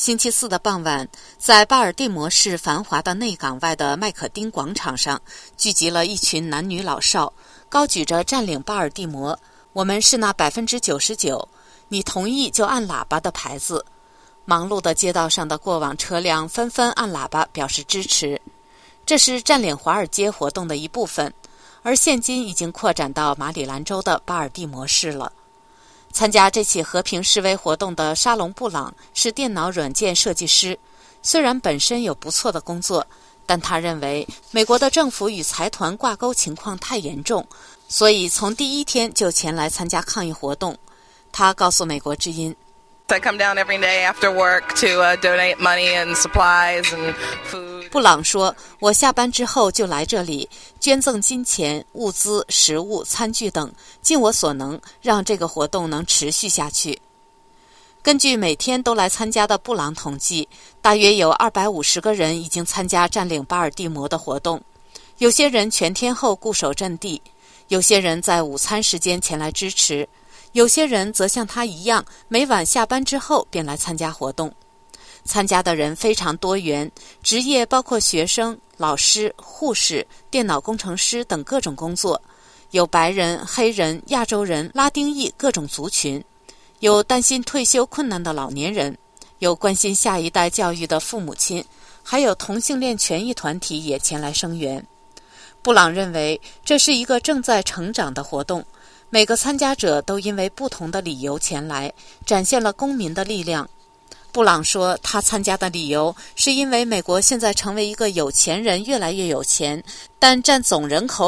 星期四的傍晚，在巴尔的摩市繁华的内港外的麦可丁广场上，聚集了一群男女老少，高举着占领巴尔的摩，我们是那99%，你同意就按喇叭的牌子。忙碌的街道上的过往车辆纷纷按喇叭表示支持。这是占领华尔街活动的一部分，而现今已经扩展到马里兰州的巴尔的摩市了。参加这起和平示威活动的沙龙·布朗是电脑软件设计师，虽然本身有不错的工作，但他认为美国的政府与财团挂钩情况太严重，所以从第一天就前来参加抗议活动。他告诉美国之音 I come down every day after work to donate money and supplies and food. 布朗说，我下班之后就来这里捐赠金钱、物资、食物、餐具等，尽我所能让这个活动能持续下去。根据每天都来参加的布朗统计，大约有250个人已经参加占领巴尔的摩的活动，有些人全天候固守阵地，有些人在午餐时间前来支持，有些人则像他一样，每晚下班之后便来参加活动。参加的人非常多元，职业包括学生、老师、护士、电脑工程师等各种工作，有白人、黑人、亚洲人、拉丁裔各种族群，有担心退休困难的老年人，有关心下一代教育的父母亲，还有同性恋权益团体也前来声援。布朗认为这是一个正在成长的活动，每个参加者都因为不同的理由前来，展现了公民的力量。布朗说，他参加的理由是因为美国现在成为一个有钱人越来越有钱，但占总人口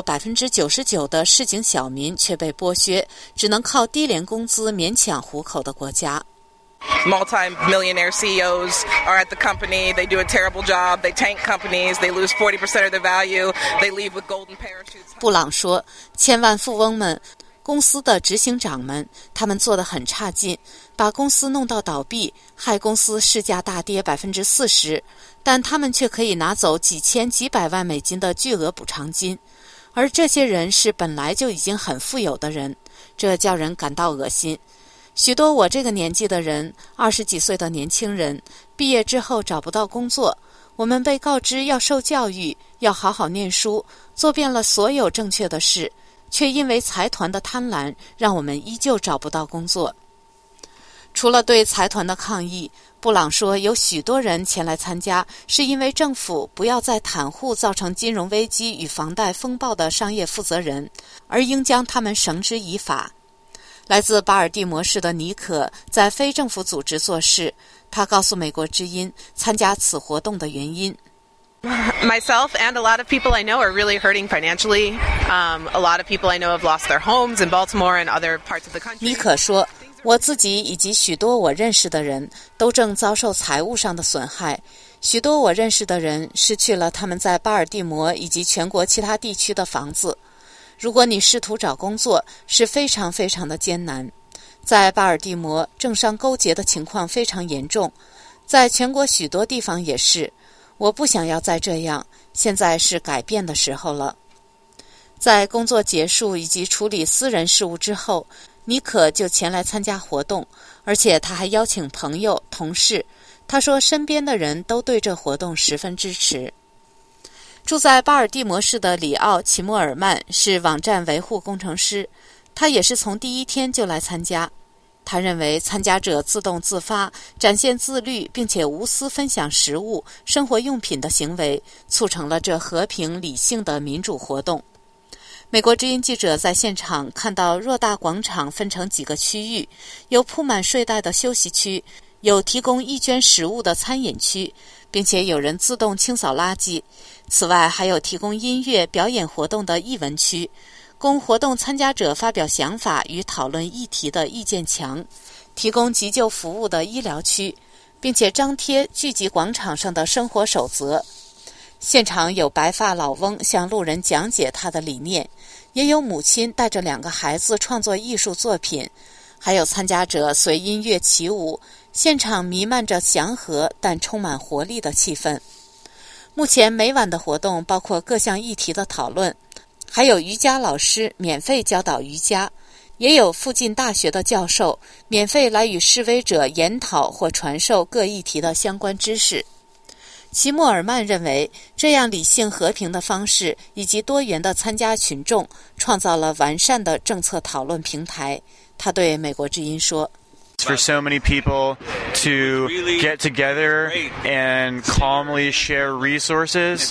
99%的市井小民却被剥削，只能靠低廉工资勉强糊口的国家。 Multi-millionaire CEOs are at the company. They do a terrible job. They tank companies. They lose 40% of their value. They leave with golden parachutes. 布朗说，千万富翁们，公司的执行长们，他们做得很差劲，把公司弄到倒闭，害公司市价大跌40%，但他们却可以拿走几千几百万美金的巨额补偿金，而这些人是本来就已经很富有的人，这叫人感到恶心。许多我这个年纪的人，20几岁的年轻人，毕业之后找不到工作，我们被告知要受教育，要好好念书，做遍了所有正确的事，却因为财团的贪婪，让我们依旧找不到工作。除了对财团的抗议，布朗说有许多人前来参加，是因为政府不要再袒护造成金融危机与房贷风暴的商业负责人，而应将他们绳之以法。来自巴尔的摩市的尼可在非政府组织做事，他告诉美国之音参加此活动的原因。 Myself and a lot of people I know are really hurting financially. A lot of people I know have lost their homes in Baltimore and other parts of the country. 尼可说，我自己以及许多我认识的人都正遭受财务上的损害，许多我认识的人失去了他们在巴尔的摩以及全国其他地区的房子。如果你试图找工作，是非常非常的艰难。在巴尔的摩，政商勾结的情况非常严重，在全国许多地方也是。我不想要再这样，现在是改变的时候了。在工作结束以及处理私人事务之后，尼可就前来参加活动，而且他还邀请朋友、同事。他说身边的人都对这活动十分支持。住在巴尔的摩市的里奥·齐莫尔曼是网站维护工程师，他也是从第一天就来参加。他认为参加者自动自发、展现自律并且无私分享食物、生活用品的行为，促成了这和平理性的民主活动。美国之音记者在现场看到偌大广场分成几个区域，有铺满睡袋的休息区，有提供义捐食物的餐饮区，并且有人自动清扫垃圾。此外还有提供音乐表演活动的艺文区，供活动参加者发表想法与讨论议题的意见墙，提供急救服务的医疗区，并且张贴聚集广场上的生活守则。现场有白发老翁向路人讲解他的理念，也有母亲带着2个孩子创作艺术作品，还有参加者随音乐起舞，现场弥漫着祥和但充满活力的气氛。目前每晚的活动包括各项议题的讨论，还有瑜伽老师免费教导瑜伽。 也有附近大学的教授免费来与示威者研讨或传授各议题的相关知识。齐默尔曼认为，这样理性和平的方式以及多元的参加群众创造了完善的政策讨论平台。他对美国之音说 For so many people to get together and calmly share resources,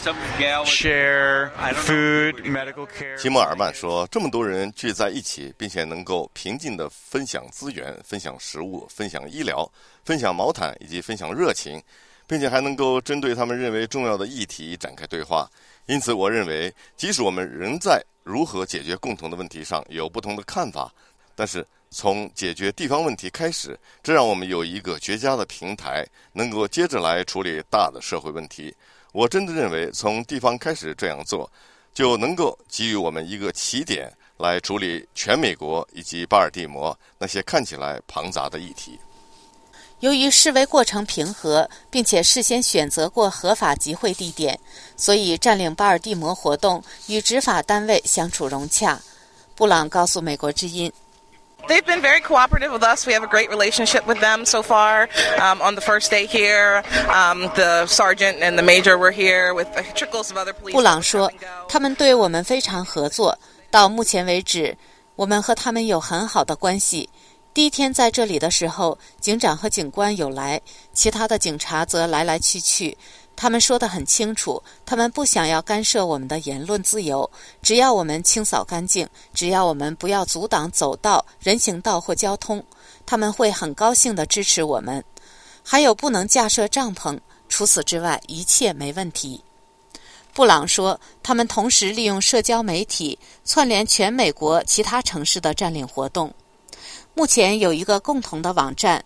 share food, medical care. 齐默尔曼说，这么多人聚在一起，并且能够平静地分享资源、分享食物、分享医疗、分享毛毯以及分享热情，并且还能够针对他们认为重要的议题展开对话。因此我认为，即使我们仍在如何解决共同的问题上有不同的看法，但是从解决地方问题开始，这让我们有一个绝佳的平台，能够接着来处理大的社会问题。我真的认为，从地方开始这样做，就能够给予我们一个起点，来处理全美国以及巴尔的摩那些看起来庞杂的议题。 由于示威过程平和，并且事先选择过合法集会地点，所以占领巴尔的摩活动与执法单位相处融洽。布朗告诉美国之音 They've been very cooperative with us. We have a great relationship with them so far. On the first day here, the sergeant and the major were here with trickles of other police. 布朗说，他们对我们非常合作。到目前为止，我们和他们有很好的关系。第一天在这里的时候，警长和警官有来，其他的警察则来来去去。他们说得很清楚，他们不想要干涉我们的言论自由，只要我们清扫干净，只要我们不要阻挡走道、人行道或交通，他们会很高兴地支持我们。还有不能架设帐篷，除此之外一切没问题。布朗说，他们同时利用社交媒体串联全美国其他城市的占领活动。目前有一个共同的网站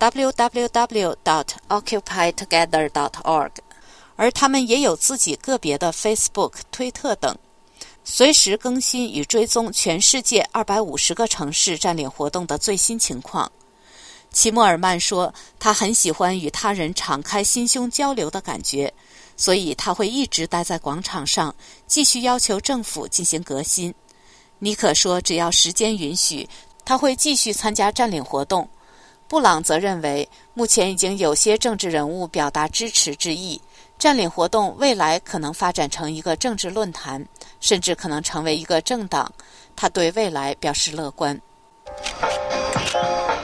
www.occupytogether.org， 而他们也有自己个别的 Facebook、推特等，随时更新与追踪全世界250个城市占领活动的最新情况。齐默尔曼说，他很喜欢与他人敞开心胸交流的感觉，所以他会一直待在广场上，继续要求政府进行革新。尼可说，只要时间允许，他会继续参加占领活动。布朗则认为，目前已经有些政治人物表达支持之意，占领活动未来可能发展成一个政治论坛，甚至可能成为一个政党。他对未来表示乐观。